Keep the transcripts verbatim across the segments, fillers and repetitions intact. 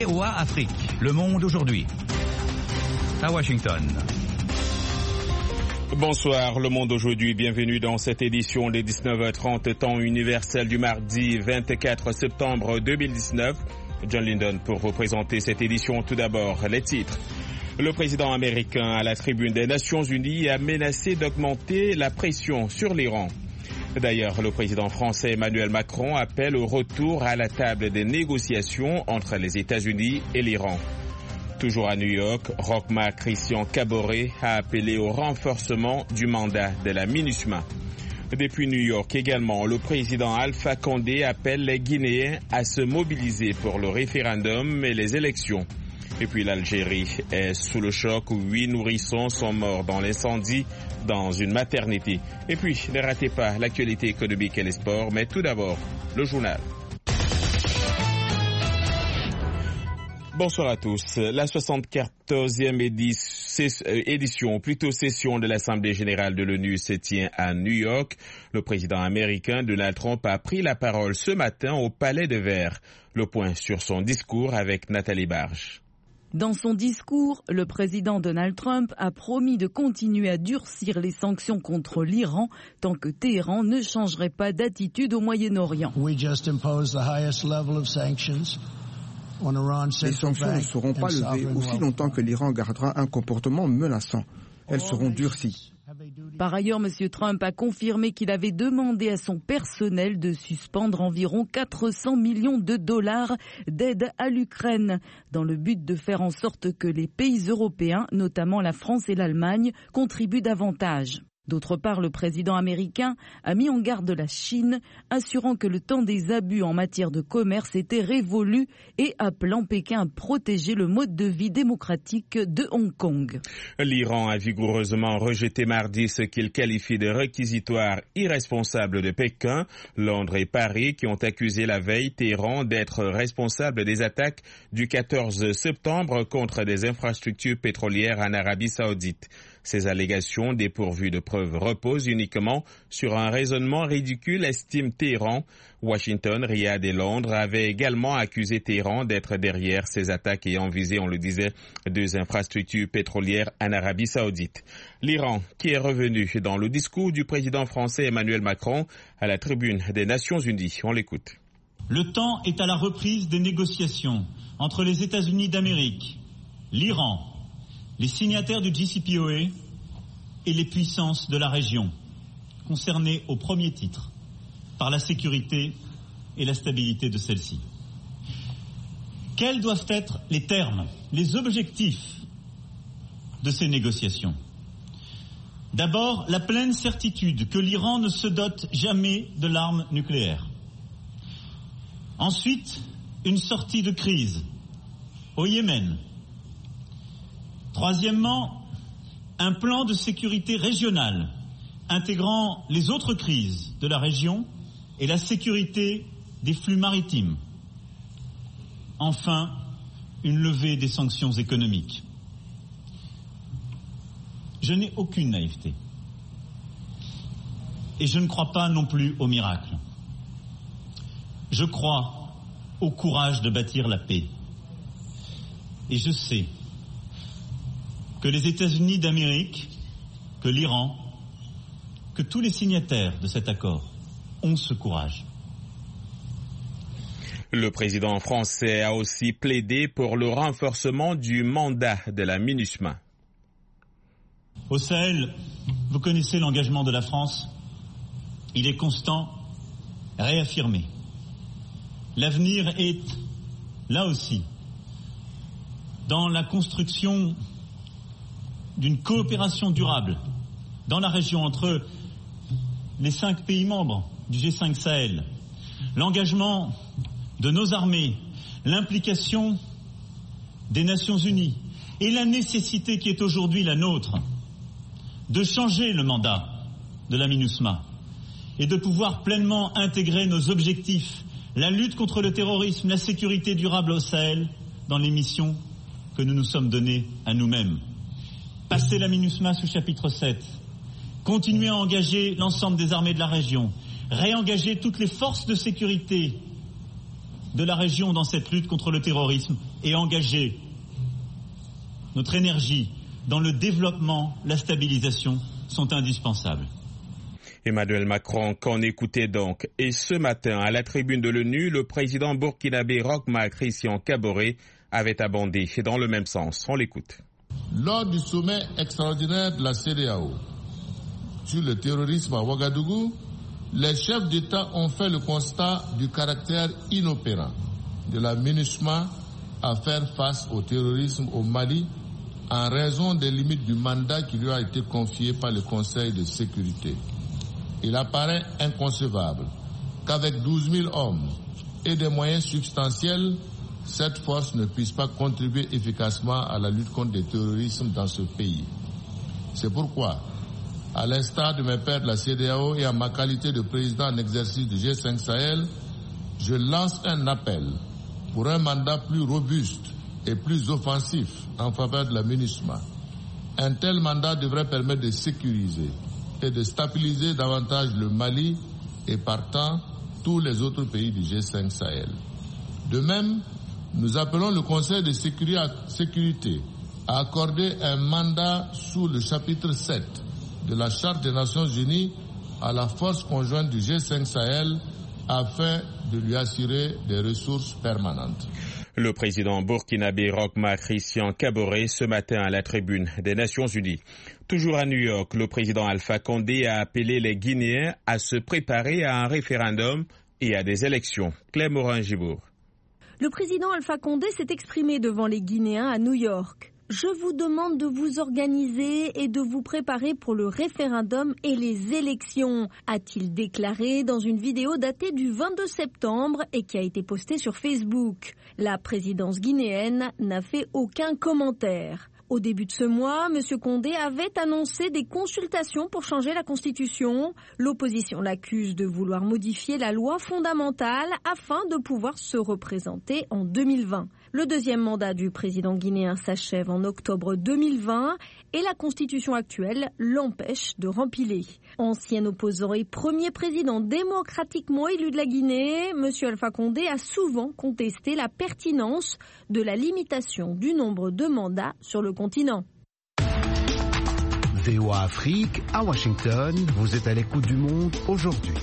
O A Afrique, Le Monde aujourd'hui. À Washington. Bonsoir, Le Monde aujourd'hui. Bienvenue dans cette édition des dix-neuf heures trente, temps universel du mardi vingt-quatre septembre deux mille dix-neuf. John Linden pour vous présenter cette édition. Tout d'abord, les titres. Le président américain à la tribune des Nations Unies a menacé d'augmenter la pression sur l'Iran. D'ailleurs, le président français Emmanuel Macron appelle au retour à la table des négociations entre les États-Unis et l'Iran. Toujours à New York, Roch-Marc Christian Caboret a appelé au renforcement du mandat de la MINUSMA. Depuis New York également, le président Alpha Condé appelle les Guinéens à se mobiliser pour le référendum et les élections. Et puis l'Algérie est sous le choc où huit nourrissons sont morts dans l'incendie dans une maternité. Et puis, ne ratez pas l'actualité économique et les sports, mais tout d'abord, le journal. Bonsoir à tous. La soixante-quatorzième édition, plutôt session de l'Assemblée générale de l'ONU se tient à New York. Le président américain Donald Trump a pris la parole ce matin au Palais de Verre. Le point sur son discours avec Nathalie Barge. Dans son discours, le président Donald Trump a promis de continuer à durcir les sanctions contre l'Iran tant que Téhéran ne changerait pas d'attitude au Moyen-Orient. We just imposed the highest level of sanctions. Les sanctions ne seront pas levées aussi longtemps que l'Iran gardera un comportement menaçant. Elles seront durcies. Par ailleurs, M. Trump a confirmé qu'il avait demandé à son personnel de suspendre environ quatre cents millions de dollars d'aide à l'Ukraine, dans le but de faire en sorte que les pays européens, notamment la France et l'Allemagne, contribuent davantage. D'autre part, le président américain a mis en garde la Chine, assurant que le temps des abus en matière de commerce était révolu et appelant Pékin à protéger le mode de vie démocratique de Hong Kong. L'Iran a vigoureusement rejeté mardi ce qu'il qualifie de réquisitoire irresponsable de Pékin. Londres et Paris qui ont accusé la veille Téhéran d'être responsable des attaques du quatorze septembre contre des infrastructures pétrolières en Arabie Saoudite. Ces allégations dépourvues de preuves reposent uniquement sur un raisonnement ridicule, estime Téhéran. Washington, Riyad et Londres avaient également accusé Téhéran d'être derrière ces attaques ayant visé, on le disait, deux infrastructures pétrolières en Arabie Saoudite. L'Iran, qui est revenu dans le discours du président français Emmanuel Macron à la tribune des Nations Unies. On l'écoute. Le temps est à la reprise des négociations entre les États-Unis d'Amérique, l'Iran, les signataires du J C P O A et les puissances de la région, concernées au premier titre par la sécurité et la stabilité de celle-ci. Quels doivent être les termes, les objectifs de ces négociations ? D'abord, la pleine certitude que l'Iran ne se dote jamais de l'arme nucléaire. Ensuite, une sortie de crise au Yémen. Troisièmement, un plan de sécurité régionale intégrant les autres crises de la région et la sécurité des flux maritimes. Enfin, une levée des sanctions économiques. Je n'ai aucune naïveté. Et je ne crois pas non plus au miracle. Je crois au courage de bâtir la paix. Et je sais que les États-Unis d'Amérique, que l'Iran, que tous les signataires de cet accord ont ce courage. Le président français a aussi plaidé pour le renforcement du mandat de la MINUSMA. Au Sahel, vous connaissez l'engagement de la France. Il est constant, réaffirmé. L'avenir est, là aussi, dans la construction d'une coopération durable dans la région entre les cinq pays membres du G cinq Sahel, l'engagement de nos armées, l'implication des Nations Unies et la nécessité qui est aujourd'hui la nôtre de changer le mandat de la MINUSMA et de pouvoir pleinement intégrer nos objectifs, la lutte contre le terrorisme, la sécurité durable au Sahel, dans les missions que nous nous sommes données à nous-mêmes. Passer la MINUSMA sous chapitre sept, continuer à engager l'ensemble des armées de la région, réengager toutes les forces de sécurité de la région dans cette lutte contre le terrorisme et engager notre énergie dans le développement, la stabilisation sont indispensables. Emmanuel Macron, qu'on écoutait donc. Et ce matin, à la tribune de l'ONU, le président burkinabé Roch-Marc Christian Kaboré avait abondé dans le même sens. On l'écoute. Lors du sommet extraordinaire de la C E D E A O sur le terrorisme à Ouagadougou, les chefs d'État ont fait le constat du caractère inopérant de la MINUSMA à faire face au terrorisme au Mali en raison des limites du mandat qui lui a été confié par le Conseil de sécurité. Il apparaît inconcevable qu'avec douze mille hommes et des moyens substantiels, cette force ne puisse pas contribuer efficacement à la lutte contre le terrorisme dans ce pays. C'est pourquoi, à l'instar de mes pairs de la C E D E A O et à ma qualité de président en exercice du G cinq Sahel, je lance un appel pour un mandat plus robuste et plus offensif en faveur de la MINUSMA. Un tel mandat devrait permettre de sécuriser et de stabiliser davantage le Mali et partant tous les autres pays du G cinq Sahel. De même, nous appelons le Conseil de sécurité à accorder un mandat sous le chapitre sept de la Charte des Nations Unies à la force conjointe du G cinq Sahel afin de lui assurer des ressources permanentes. Le président burkinabé Roch-Marc Christian Kaboré ce matin à la tribune des Nations Unies. Toujours à New York, le président Alpha Condé a appelé les Guinéens à se préparer à un référendum et à des élections. Claire Morin-Gibourg. Le président Alpha Condé s'est exprimé devant les Guinéens à New York. Je vous demande de vous organiser et de vous préparer pour le référendum et les élections, a-t-il déclaré dans une vidéo datée du vingt-deux septembre et qui a été postée sur Facebook. La présidence guinéenne n'a fait aucun commentaire. Au début de ce mois, M. Condé avait annoncé des consultations pour changer la Constitution. L'opposition l'accuse de vouloir modifier la loi fondamentale afin de pouvoir se représenter en deux mille vingt. Le deuxième mandat du président guinéen s'achève en octobre deux mille vingt et la Constitution actuelle l'empêche de rempiler. Ancien opposant et premier président démocratiquement élu de la Guinée, M. Alpha Condé a souvent contesté la pertinence de la limitation du nombre de mandats sur le continent. V O A Afrique, à Washington, vous êtes à l'écoute du monde aujourd'hui.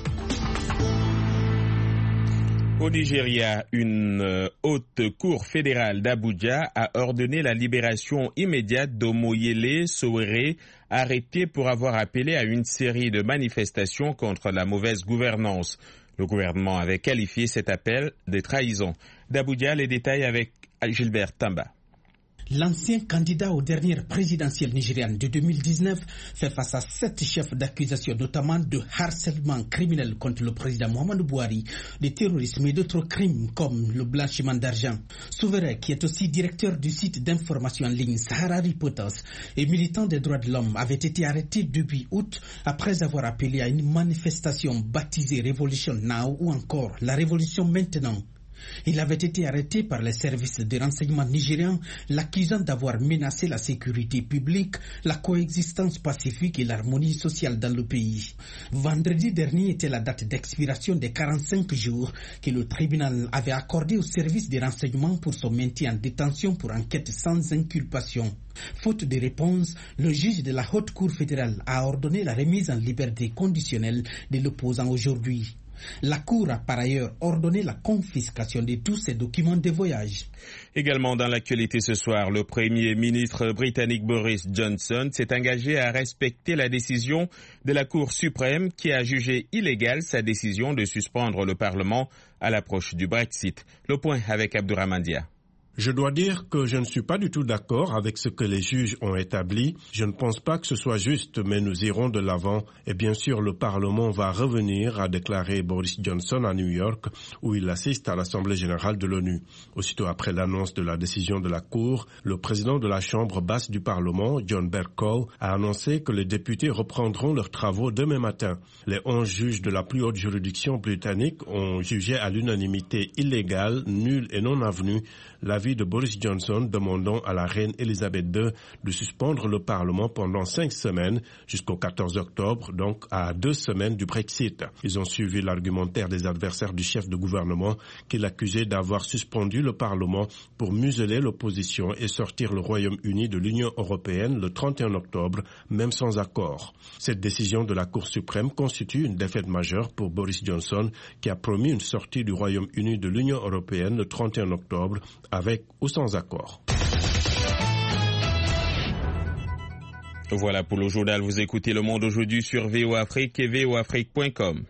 Au Nigeria, une haute cour fédérale d'Abuja a ordonné la libération immédiate d'Omoyele Sowore, arrêté pour avoir appelé à une série de manifestations contre la mauvaise gouvernance. Le gouvernement avait qualifié cet appel de trahison. D'Abuja, les détails avec Gilbert Tamba. L'ancien candidat aux dernières présidentielles nigérianes de deux mille dix-neuf fait face à sept chefs d'accusation, notamment de harcèlement criminel contre le président Muhammadu Buhari, de terrorisme et d'autres crimes comme le blanchiment d'argent. Sowore, qui est aussi directeur du site d'information en ligne Sahara Reporters et militant des droits de l'homme, avait été arrêté début août après avoir appelé à une manifestation baptisée Revolution Now ou encore la Révolution Maintenant. Il avait été arrêté par les services de renseignement nigérians, l'accusant d'avoir menacé la sécurité publique, la coexistence pacifique et l'harmonie sociale dans le pays. Vendredi dernier était la date d'expiration des quarante-cinq jours que le tribunal avait accordé aux services de renseignement pour son maintien en détention pour enquête sans inculpation. Faute de réponse, le juge de la Haute Cour fédérale a ordonné la remise en liberté conditionnelle de l'opposant aujourd'hui. La Cour a par ailleurs ordonné la confiscation de tous ces documents de voyage. Également dans l'actualité ce soir, le Premier ministre britannique Boris Johnson s'est engagé à respecter la décision de la Cour suprême qui a jugé illégale sa décision de suspendre le Parlement à l'approche du Brexit. Le point avec Abdourahmane Dia. Je dois dire que je ne suis pas du tout d'accord avec ce que les juges ont établi. Je ne pense pas que ce soit juste, mais nous irons de l'avant. Et bien sûr, le Parlement va revenir, a déclaré Boris Johnson à New York, où il assiste à l'Assemblée générale de l'ONU. Aussitôt après l'annonce de la décision de la Cour, le président de la Chambre basse du Parlement, John Bercow, a annoncé que les députés reprendront leurs travaux demain matin. Les onze juges de la plus haute juridiction britannique ont jugé à l'unanimité illégale, nulle et non avenue l'avis l'avis de Boris Johnson demandant à la reine Elisabeth deux de suspendre le Parlement pendant cinq semaines jusqu'au quatorze octobre, donc à deux semaines du Brexit. Ils ont suivi l'argumentaire des adversaires du chef de gouvernement qui l'accusait d'avoir suspendu le Parlement pour museler l'opposition et sortir le Royaume-Uni de l'Union européenne le trente et un octobre, même sans accord. Cette décision de la Cour suprême constitue une défaite majeure pour Boris Johnson qui a promis une sortie du Royaume-Uni de l'Union européenne le trente et un octobre avec ou sans accord. Voilà pour le journal. Vous écoutez Le Monde aujourd'hui sur V O Afrique et V O Afrique point com.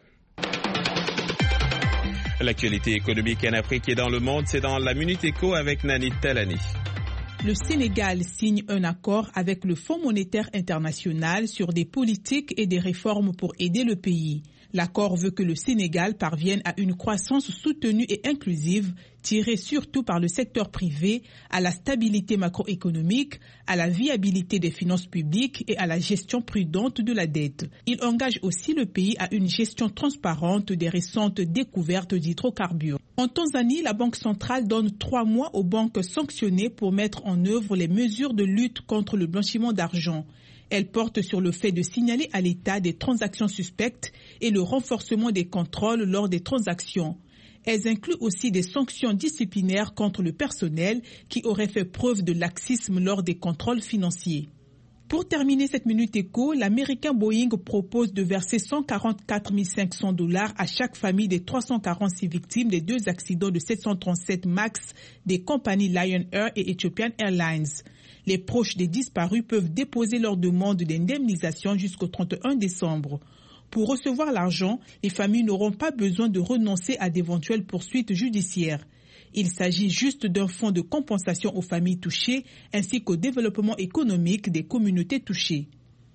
L'actualité économique en Afrique et dans le monde, c'est dans la Minute Éco avec Nani Talani. Le Sénégal signe un accord avec le Fonds monétaire international sur des politiques et des réformes pour aider le pays. L'accord veut que le Sénégal parvienne à une croissance soutenue et inclusive, tirée surtout par le secteur privé, à la stabilité macroéconomique, à la viabilité des finances publiques et à la gestion prudente de la dette. Il engage aussi le pays à une gestion transparente des récentes découvertes d'hydrocarbures. En Tanzanie, la Banque centrale donne trois mois aux banques sanctionnées pour mettre en œuvre les mesures de lutte contre le blanchiment d'argent. Elle porte sur le fait de signaler à l'État des transactions suspectes et le renforcement des contrôles lors des transactions. Elles incluent aussi des sanctions disciplinaires contre le personnel qui aurait fait preuve de laxisme lors des contrôles financiers. Pour terminer cette Minute Éco, l'américain Boeing propose de verser cent quarante-quatre mille cinq cents dollars à chaque famille des trois cent quarante-six victimes des deux accidents de sept cent trente-sept MAX des compagnies Lion Air et Ethiopian Airlines. Les proches des disparus peuvent déposer leur demande d'indemnisation jusqu'au trente et un décembre. Pour recevoir l'argent, les familles n'auront pas besoin de renoncer à d'éventuelles poursuites judiciaires. Il s'agit juste d'un fonds de compensation aux familles touchées ainsi qu'au développement économique des communautés touchées.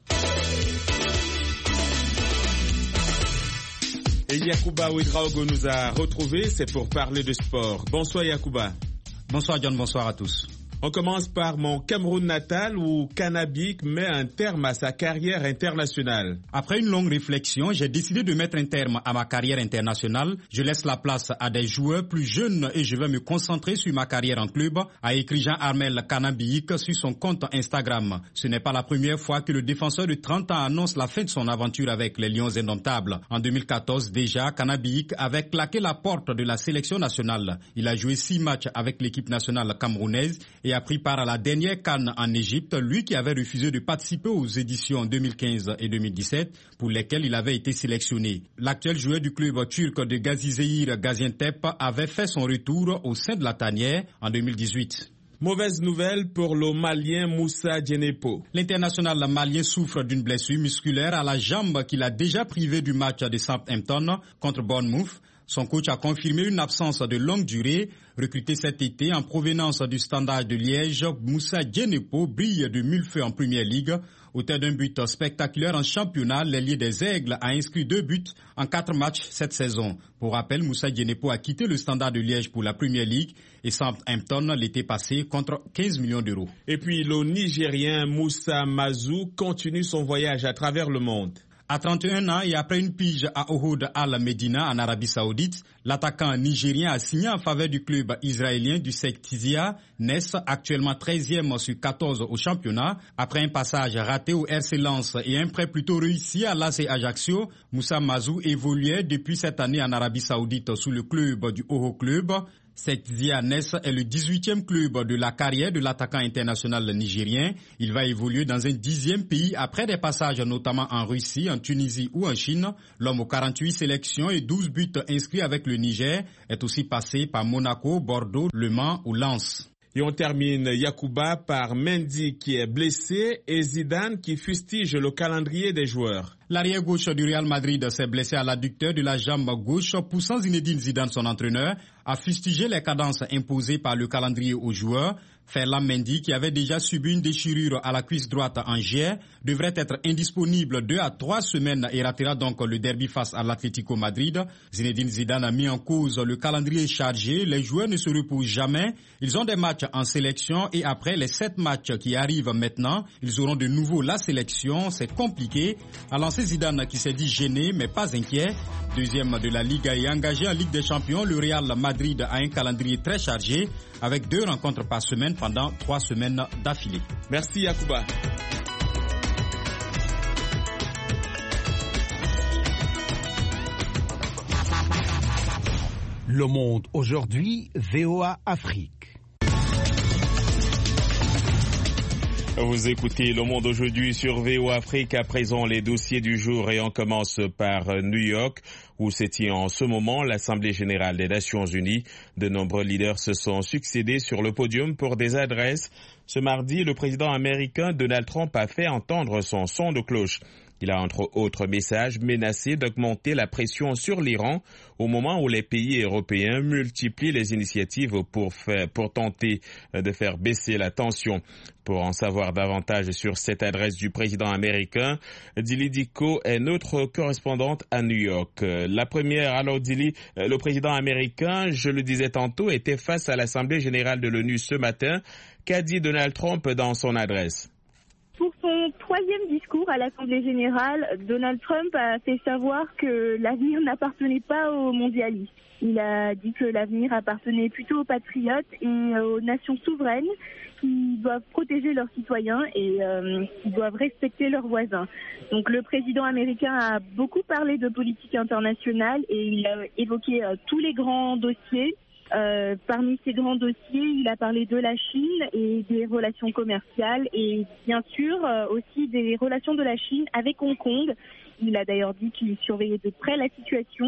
Et Yacouba Ouedraogo nous a retrouvés, c'est pour parler de sport. Bonsoir Yacouba. Bonsoir John, bonsoir à tous. On commence par mon Cameroun natal où Kanabik met un terme à sa carrière internationale. Après une longue réflexion, j'ai décidé de mettre un terme à ma carrière internationale. Je laisse la place à des joueurs plus jeunes et je vais me concentrer sur ma carrière en club, a écrit Jean-Armel Kanabik sur son compte Instagram. Ce n'est pas la première fois que le défenseur de trente ans annonce la fin de son aventure avec les Lions indomptables. En deux mille quatorze déjà, Kanabik avait claqué la porte de la sélection nationale. Il a joué six matchs avec l'équipe nationale camerounaise et a pris part à la dernière CAN en Égypte, lui qui avait refusé de participer aux éditions deux mille quinze et deux mille dix-sept pour lesquelles il avait été sélectionné. L'actuel joueur du club turc de Gazizehir Gaziantep avait fait son retour au sein de la tanière en deux mille dix-huit. Mauvaise nouvelle pour le Malien Moussa Djenepo. L'international malien souffre d'une blessure musculaire à la jambe qu'il a déjà privé du match de Southampton contre Bournemouth. Son coach a confirmé une absence de longue durée. Recruté cet été en provenance du Standard de Liège, Moussa Djenepo brille de mille feux en Première Ligue. Auteur d'un but spectaculaire en championnat, l'ailier des Aigles a inscrit deux buts en quatre matchs cette saison. Pour rappel, Moussa Djenepo a quitté le Standard de Liège pour la Première Ligue et Southampton l'été passé contre quinze millions d'euros. Et puis le Nigérien Moussa Mazou continue son voyage à travers le monde. À trente et un ans et après une pige à Ohud Al-Medina en Arabie Saoudite, l'attaquant nigérien a signé en faveur du club israélien du Sektizia, N E S, actuellement treizième sur quatorze au championnat. Après un passage raté au R C Lens et un prêt plutôt réussi à l'A C Ajaccio, Moussa Mazou évoluait depuis cette année en Arabie Saoudite sous le club du Oho Club. Sektizia N E S est le dix-huitième club de la carrière de l'attaquant international nigérien. Il va évoluer dans un dixième pays après des passages notamment en Russie, en Tunisie ou en Chine. L'homme aux quarante-huit sélections et douze buts inscrits avec le Niger est aussi passé par Monaco, Bordeaux, Le Mans ou Lens. Et on termine, Yacouba, par Mendy qui est blessé et Zidane qui fustige le calendrier des joueurs. L'arrière gauche du Real Madrid s'est blessé à l'adducteur de la jambe gauche, poussant Zinedine Zidane, son entraîneur, à fustiger les cadences imposées par le calendrier aux joueurs. Ferland Mendy, qui avait déjà subi une déchirure à la cuisse droite en juillet, devrait être indisponible deux à trois semaines et ratera donc le derby face à l'Atlético Madrid. Zinedine Zidane a mis en cause le calendrier chargé. Les joueurs ne se reposent jamais. Ils ont des matchs en sélection et après les sept matchs qui arrivent maintenant, ils auront de nouveau la sélection. C'est compliqué. A lancé Zidane qui s'est dit gêné mais pas inquiet. Deuxième de la Liga et engagé en Ligue des Champions, le Real Madrid a un calendrier très chargé avec deux rencontres par semaine pendant trois semaines d'affilée. Merci Yacouba. Le Monde aujourd'hui, V O A Afrique. Vous écoutez Le Monde aujourd'hui sur V O A Afrique. À présent, les dossiers du jour et on commence par New York où se tient en ce moment l'Assemblée générale des Nations unies. De nombreux leaders se sont succédés sur le podium pour des adresses. Ce mardi, le président américain Donald Trump a fait entendre son son de cloche. Il a entre autres messages menacé d'augmenter la pression sur l'Iran au moment où les pays européens multiplient les initiatives pour, faire, pour tenter de faire baisser la tension. Pour en savoir davantage sur cette adresse du président américain, Dili Diko est notre correspondante à New York. La première, alors Dili, le président américain, je le disais tantôt, était face à l'Assemblée générale de l'ONU ce matin. Qu'a dit Donald Trump dans son adresse ? Pour son troisième discours à l'Assemblée générale, Donald Trump a fait savoir que l'avenir n'appartenait pas aux mondialistes. Il a dit que l'avenir appartenait plutôt aux patriotes et aux nations souveraines qui doivent protéger leurs citoyens et euh, qui doivent respecter leurs voisins. Donc le président américain a beaucoup parlé de politique internationale et il a évoqué euh, tous les grands dossiers. Euh, parmi ces grands dossiers, il a parlé de la Chine et des relations commerciales et bien sûr euh, aussi des relations de la Chine avec Hong Kong. Il a d'ailleurs dit qu'il surveillait de près la situation.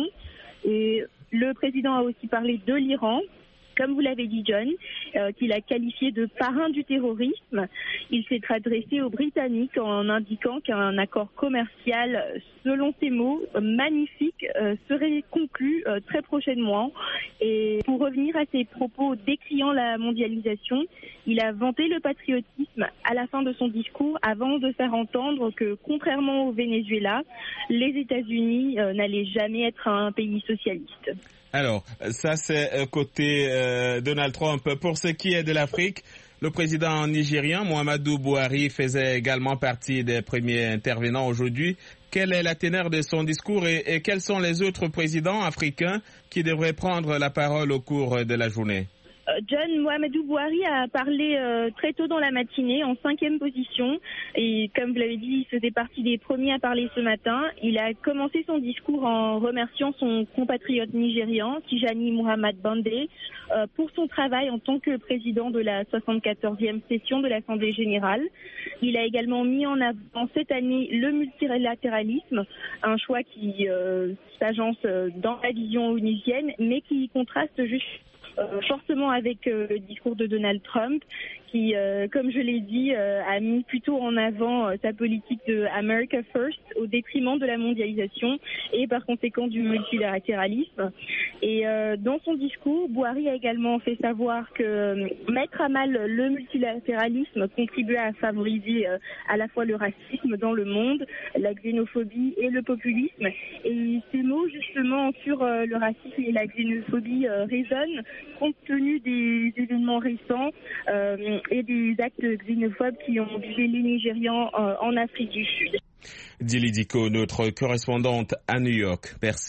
Et le président a aussi parlé de l'Iran, comme vous l'avez dit John, euh, qu'il a qualifié de parrain du terrorisme. Il s'est adressé aux Britanniques en indiquant qu'un accord commercial, selon ses mots, magnifique, euh, serait conclu euh, très prochainement. Et pour revenir à ses propos décriant la mondialisation, il a vanté le patriotisme à la fin de son discours avant de faire entendre que, contrairement au Venezuela, les États-Unis euh, n'allaient jamais être un pays socialiste. Alors, ça c'est côté euh, Donald Trump. Pour ce qui est de l'Afrique, le président nigérien Muhammadu Buhari faisait également partie des premiers intervenants aujourd'hui. Quelle est la teneur de son discours et, et quels sont les autres présidents africains qui devraient prendre la parole au cours de la journée ? John, Muhammadu Buhari a parlé euh, très tôt dans la matinée, en cinquième position. Et comme vous l'avez dit, il faisait partie des premiers à parler ce matin. Il a commencé son discours en remerciant son compatriote nigérian, Tijani Muhammad Bandé, euh, pour son travail en tant que président de la soixante-quatorzième session de l'Assemblée générale. Il a également mis en avant cette année le multilatéralisme, un choix qui euh, s'agence dans la vision onusienne, mais qui contraste juste Euh, fortement avec euh, le discours de Donald Trump qui, euh, comme je l'ai dit, euh, a mis plutôt en avant euh, sa politique de America First au détriment de la mondialisation et par conséquent du multilatéralisme. Et euh, dans son discours, Buhari a également fait savoir que euh, mettre à mal le multilatéralisme contribuait à favoriser euh, à la fois le racisme dans le monde, la xénophobie et le populisme. Et ces mots justement sur euh, le racisme et la xénophobie euh, résonnent compte tenu des événements récents euh, et des actes xénophobes qui ont visé les Nigérians euh, en Afrique du Sud. Dili Diko, notre correspondante à New York. Merci.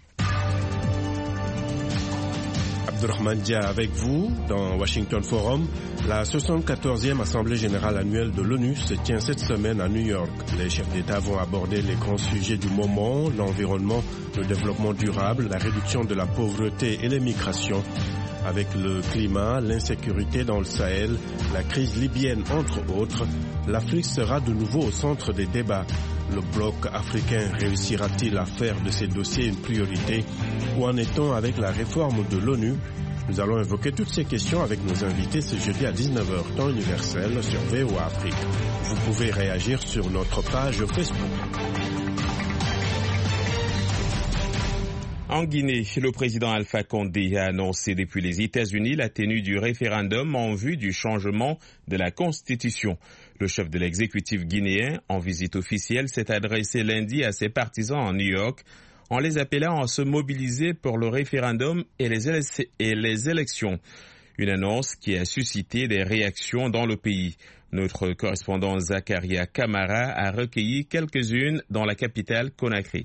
Abdurrahman Dia avec vous dans Washington Forum. La soixante-quatorzième Assemblée générale annuelle de l'ONU se tient cette semaine à New York. Les chefs d'État vont aborder les grands sujets du moment, l'environnement, le développement durable, la réduction de la pauvreté et les migrations. Avec le climat, l'insécurité dans le Sahel, la crise libyenne entre autres, l'Afrique sera de nouveau au centre des débats. Le bloc africain réussira-t-il à faire de ces dossiers une priorité? Où en est-on avec la réforme de l'ONU? Nous allons évoquer toutes ces questions avec nos invités ce jeudi à dix-neuf heures, temps universel, sur V O A Afrique. Vous pouvez réagir sur notre page Facebook. En Guinée, le président Alpha Condé a annoncé depuis les États-Unis la tenue du référendum en vue du changement de la Constitution. Le chef de l'exécutif guinéen, en visite officielle, s'est adressé lundi à ses partisans en New York en les appelant à se mobiliser pour le référendum et les, éle- et les élections. Une annonce qui a suscité des réactions dans le pays. Notre correspondant Zakaria Kamara a recueilli quelques-unes dans la capitale Conakry.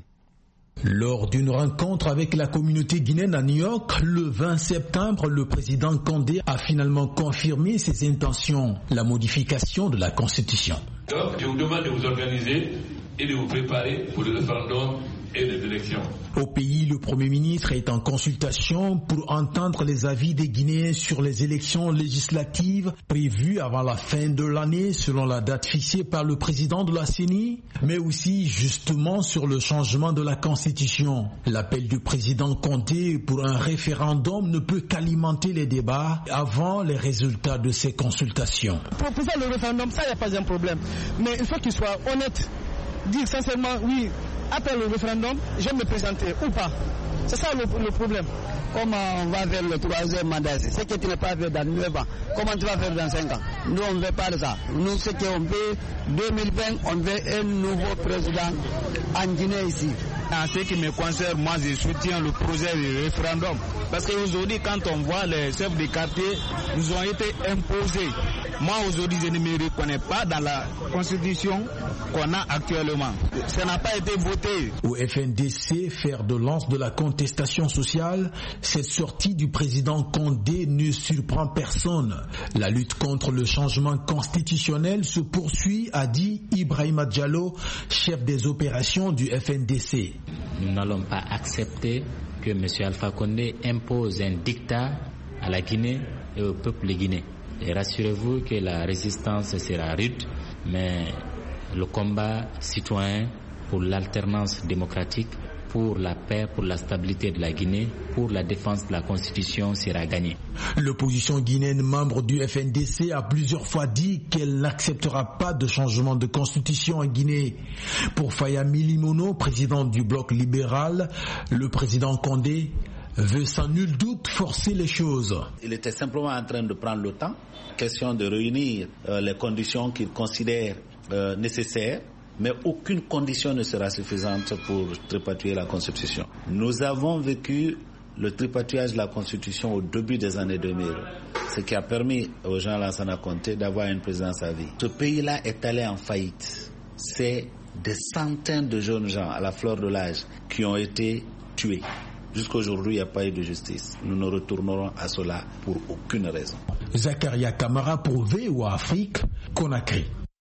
Lors d'une rencontre avec la communauté guinéenne à New York, le vingt septembre, le président Condé a finalement confirmé ses intentions, la modification de la Constitution. Donc, je vous demande de vous organiser et de vous préparer pour le référendum et les élections. Au pays, le Premier ministre est en consultation pour entendre les avis des Guinéens sur les élections législatives prévues avant la fin de l'année selon la date fixée par le président de la C E N I, mais aussi justement sur le changement de la Constitution. L'appel du président Condé pour un référendum ne peut qu'alimenter les débats avant les résultats de ces consultations. Proposer le référendum, ça, il n'y a pas un problème. Mais il faut qu'il soit honnête. Dire sincèrement, oui, après le référendum, je vais me présenter ou pas. C'est ça le, le problème. Comment on va faire le troisième mandat? Ce que tu n'as pas fait dans neuf ans, comment tu vas faire dans cinq ans? Nous, on ne veut pas de ça. Nous, ce qu'on veut, deux mille vingt, on veut un nouveau président en Guinée ici. En ce qui me concerne, moi, je soutiens le projet de référendum. Parce qu'aujourd'hui, quand on voit les chefs de quartier, nous ont été imposés. Moi, aujourd'hui, je ne me reconnais pas dans la constitution qu'on a actuellement. Ça n'a pas été voté. Au F N D C, fer de lance de la contestation sociale, cette sortie du président Condé ne surprend personne. La lutte contre le changement constitutionnel se poursuit, a dit Ibrahima Diallo, chef des opérations du F N D C. Nous n'allons pas accepter que M. Alpha Condé impose un dictat à la Guinée et au peuple guinéen. Et rassurez-vous que la résistance sera rude, mais le combat citoyen pour l'alternance démocratique, pour la paix, pour la stabilité de la Guinée, pour la défense de la Constitution sera gagné. L'opposition guinéenne membre du F N D C a plusieurs fois dit qu'elle n'acceptera pas de changement de constitution en Guinée. Pour Faya Milimono, président du bloc libéral, le président Condé veut sans nul doute forcer les choses. Il était simplement en train de prendre le temps, question de réunir euh, les conditions qu'il considère euh, nécessaires, mais aucune condition ne sera suffisante pour tripatouiller la Constitution. Nous avons vécu le tripatouillage de la Constitution au début des années deux mille, ce qui a permis aux gens Lansana Conté d'avoir une présidence à vie. Ce pays-là est allé en faillite. C'est des centaines de jeunes gens à la fleur de l'âge qui ont été tués. Jusqu'à aujourd'hui, il n'y a pas eu de justice. Nous ne retournerons à cela pour aucune raison. Zakaria Kamara pour V O A Afrique, Conakry.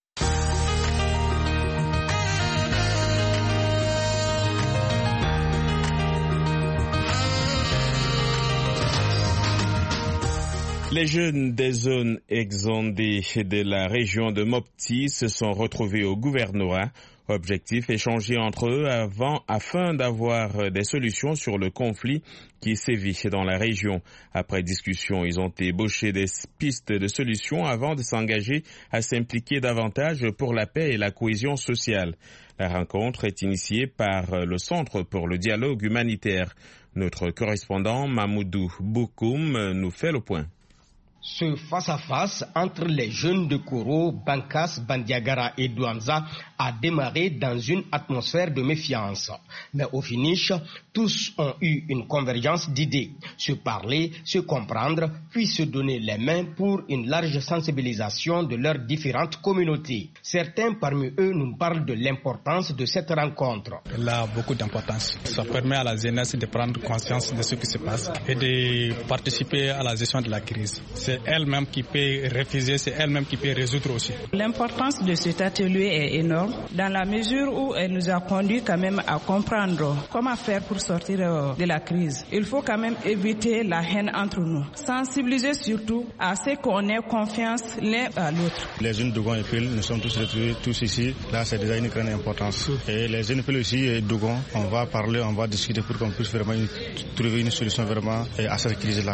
Les jeunes des zones exondées de la région de Mopti se sont retrouvés au gouvernorat. Objectif, échanger entre eux avant, afin d'avoir des solutions sur le conflit qui sévit dans la région. Après discussion, ils ont ébauché des pistes de solutions avant de s'engager à s'impliquer davantage pour la paix et la cohésion sociale. La rencontre est initiée par le Centre pour le dialogue humanitaire. Notre correspondant Mamoudou Boukoum nous fait le point. Ce face-à-face entre les jeunes de Koro, Bankas, Bandiagara et Douamza a démarré dans une atmosphère de méfiance. Mais au finish, tous ont eu une convergence d'idées, se parler, se comprendre, puis se donner les mains pour une large sensibilisation de leurs différentes communautés. Certains parmi eux nous parlent de l'importance de cette rencontre. Elle a beaucoup d'importance. Ça permet à la jeunesse de prendre conscience de ce qui se passe et de participer à la gestion de la crise. C'est elle-même qui peut refuser, c'est elle-même qui peut résoudre aussi. L'importance de cet atelier est énorme dans la mesure où elle nous a conduit quand même à comprendre comment faire pour sortir de la crise. Il faut quand même éviter la haine entre nous, sensibiliser surtout à ce qu'on ait confiance l'un à l'autre. Les jeunes Dogon et Pile, nous sommes tous retrouvés tous ici. Là, c'est déjà une grande importance. Et les jeunes Pile aussi et Dogon, on va parler, on va discuter pour qu'on puisse vraiment trouver une solution vraiment à cette crise-là.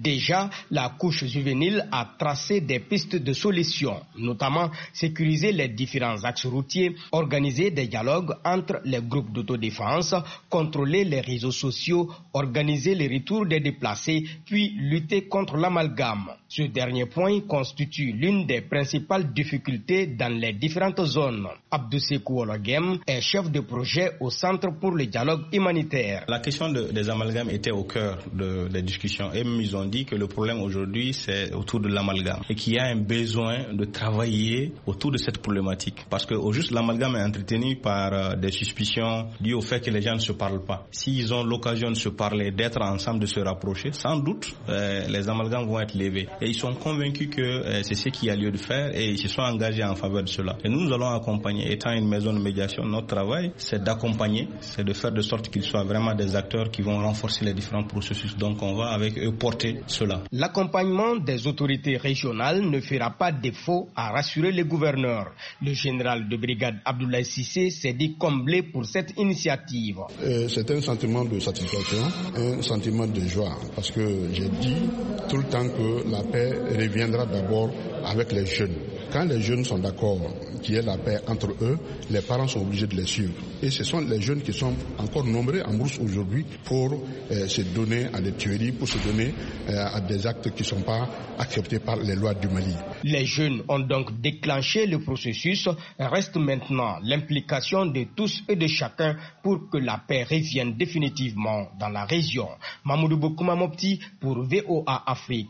Déjà, la couche juvénile a tracé des pistes de solutions, notamment sécuriser les différents axes routiers, organiser des dialogues entre les groupes d'autodéfense, contrôler les réseaux sociaux, organiser les retours des déplacés, puis lutter contre l'amalgame. Ce dernier point constitue l'une des principales difficultés dans les différentes zones. Abdou Sekou Ologem est chef de projet au Centre pour le dialogue humanitaire. La question de, des amalgames était au cœur de, des discussions et même ils ont dit que le problème aujourd'hui c'est autour de l'amalgame et qu'il y a un besoin de travailler autour de cette problématique parce que au juste l'amalgame est entretenu par euh, des suspicions liées au fait que les gens ne se parlent pas. S'ils ont l'occasion de se parler, d'être ensemble, de se rapprocher, sans doute euh, les amalgames vont être levés. Et ils sont convaincus que euh, c'est ce qu'il y a lieu de faire et ils se sont engagés en faveur de cela. Et nous, nous allons accompagner. Étant une maison de médiation, notre travail, c'est d'accompagner, c'est de faire de sorte qu'ils soient vraiment des acteurs qui vont renforcer les différents processus. Donc on va avec eux porter cela. L'accompagnement des autorités régionales ne fera pas défaut à rassurer les gouverneurs. Le général de brigade Abdoulaye Cissé s'est dit comblé pour cette initiative. Euh, c'est un sentiment de satisfaction, un sentiment de joie, parce que j'ai dit tout le temps que la paix reviendra d'abord avec les jeunes. Quand les jeunes sont d'accord qu'il y ait la paix entre eux, les parents sont obligés de les suivre. Et ce sont les jeunes qui sont encore nombreux en Brousse aujourd'hui pour euh, se donner à des tueries, pour se donner euh, à des actes qui ne sont pas acceptés par les lois du Mali. Les jeunes ont donc déclenché le processus. Reste maintenant l'implication de tous et de chacun pour que la paix revienne définitivement dans la région. Mamoudou Bokouma Mopti pour V O A Afrique.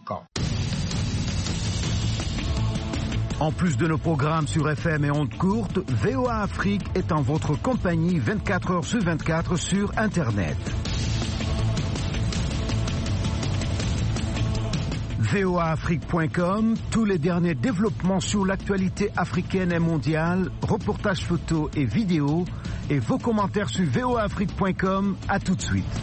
En plus de nos programmes sur F M et ondes courtes, V O A Afrique est en votre compagnie vingt-quatre heures sur vingt-quatre sur Internet. V O A Afrique point com, tous les derniers développements sur l'actualité africaine et mondiale, reportages photos et vidéos, et vos commentaires sur V O A Afrique point com. À tout de suite.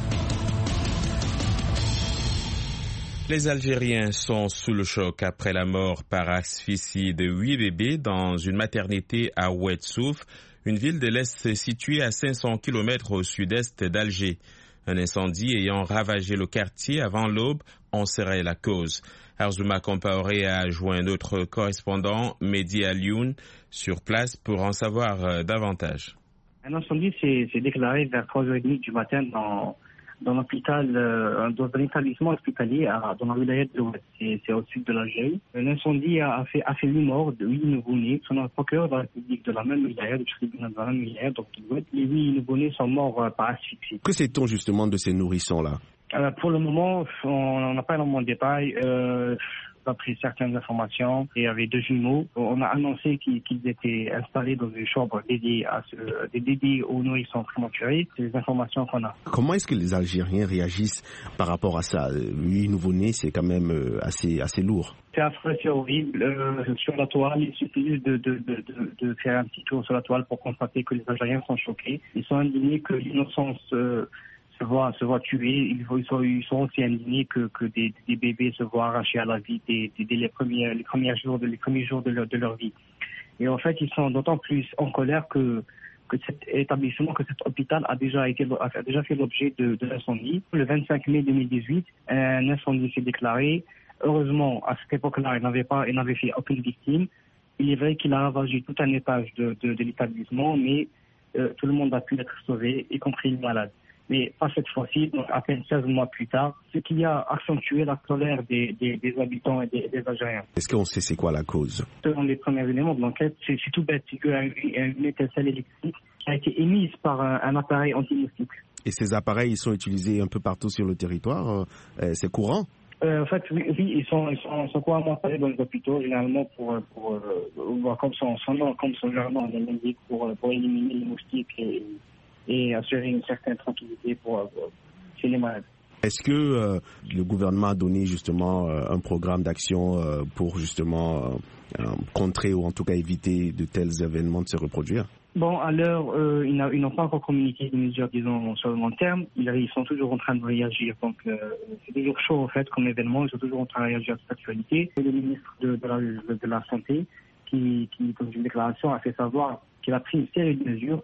Les Algériens sont sous le choc après la mort par asphyxie de huit bébés dans une maternité à Oued-Souf, une ville de l'Est située à cinq cents kilomètres au sud-est d'Alger. Un incendie ayant ravagé le quartier avant l'aube en serait la cause. Arzouma Compaoré a joint notre correspondant Mehdi Alioune sur place pour en savoir davantage. Un incendie s'est déclaré vers trois heures trente du matin dans dans l'hôpital, euh, dans un établissement hospitalier à, dans la wilaya de l'Ouest, c'est, c'est au sud de l'Algérie. L'incendie a, a fait a fait huit morts de huit nouveau-nés. Selon le procureur de la République de la même wilaya, du tribunal de la même wilaya, donc les huit nouveau-nés sont morts euh, par asphyxie. Que sait-on justement de ces nourrissons-là? euh, Pour le moment, on n'a pas énormément de détails. Euh, D'après certaines informations, il y avait deux jumeaux. On a annoncé qu'ils, qu'ils étaient installés dans une chambre dédiée, à ce, dédiée aux nourrissons prématurés. C'est les informations qu'on a. Comment est-ce que les Algériens réagissent par rapport à ça? Huit nouveau-nés, c'est quand même assez, assez lourd. C'est affreux, c'est horrible. Euh, sur la toile, il suffit juste de, de, de, de, de faire un petit tour sur la toile pour constater que les Algériens sont choqués. Ils sont indignés que l'innocence euh, se voit se voit tuer. Ils, ils, sont, ils sont aussi indignés que, que des, des bébés se voient arrachés à la vie dès, dès les premiers les premiers jours de les premiers jours de leur de leur vie. Et en fait, ils sont d'autant plus en colère que que cet établissement, que cet hôpital a déjà été a déjà fait l'objet de, de l'incendie. Le vingt-cinq mai deux mille dix-huit, un incendie s'est déclaré. Heureusement, à cette époque-là, il n'avait pas il n'avait fait aucune victime. Il est vrai qu'il a ravagé tout un étage de de, de l'établissement, mais euh, tout le monde a pu être sauvé, y compris les malades. Mais pas cette fois-ci, donc à peine seize mois plus tard, ce qui a accentué la colère des, des, des habitants et des, des Algériens. Est-ce qu'on sait c'est quoi la cause? Selon les premiers éléments de l'enquête, c'est, c'est tout bête, c'est qu'il y a une, une étincelle électrique qui a été émise par un, un appareil anti-moustique. Et ces appareils, ils sont utilisés un peu partout sur le territoire, euh, c'est courant? Euh, en fait, oui, oui, ils sont, ils sont, ils sont couramment installés dans les hôpitaux, généralement pour, pour, euh, comme son, son nom, comme son nom l'indique, pour, pour éliminer les moustiques et, et assurer une certaine tranquillité pour, pour chez les malades. Est-ce que euh, le gouvernement a donné justement euh, un programme d'action euh, pour justement euh, contrer ou en tout cas éviter de tels événements de se reproduire? Bon, à l'heure, euh, ils, ils n'ont pas encore communiqué des mesures, disons, sur le long terme. Ils, ils sont toujours en train de réagir. Donc, euh, c'est toujours chaud, en fait, comme événement. Ils sont toujours en train de réagir à cette actualité. Le ministre de, de, la, de la Santé, qui, qui, dans une déclaration, a fait savoir qu'il a pris une série de mesures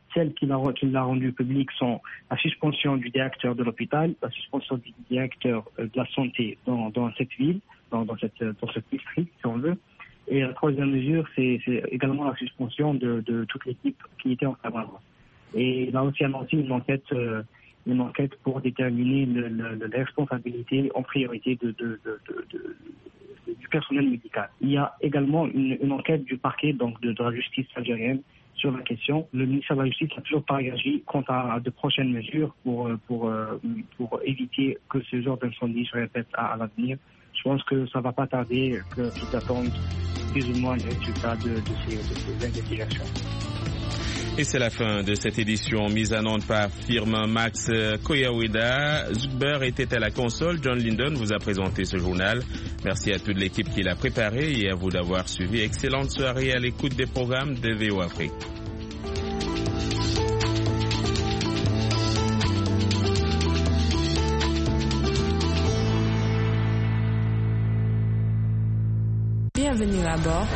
Celles qu'il a, qu'il a rendues publiques sont la suspension du directeur de l'hôpital, la suspension du directeur de la santé dans, dans cette ville, dans, dans, cette, dans ce district, si on veut. Et la troisième mesure, c'est, c'est également la suspension de, de toute l'équipe qui était en Cameroun. Et il a aussi annoncé une enquête, euh, une enquête pour déterminer le, le, les responsabilités en priorité de, de, de, de, de, du personnel médical. Il y a également une, une enquête du parquet, donc de, de la justice algérienne, sur la question. Le ministère de la Justice n'a toujours pas réagi quant à de prochaines mesures pour, pour, pour éviter que ce genre d'incendie se répète à, à l'avenir. Je pense que ça ne va pas tarder, qu'ils attendent plus ou moins les résultats de, de, ces, de ces investigations. Et c'est la fin de cette édition mise en onde par firme Max Koyaweda. Zuber était à la console. John Linden vous a présenté ce journal. Merci à toute l'équipe qui l'a préparé et à vous d'avoir suivi. Excellente soirée à l'écoute des programmes de V O Afrique. Bienvenue à bord.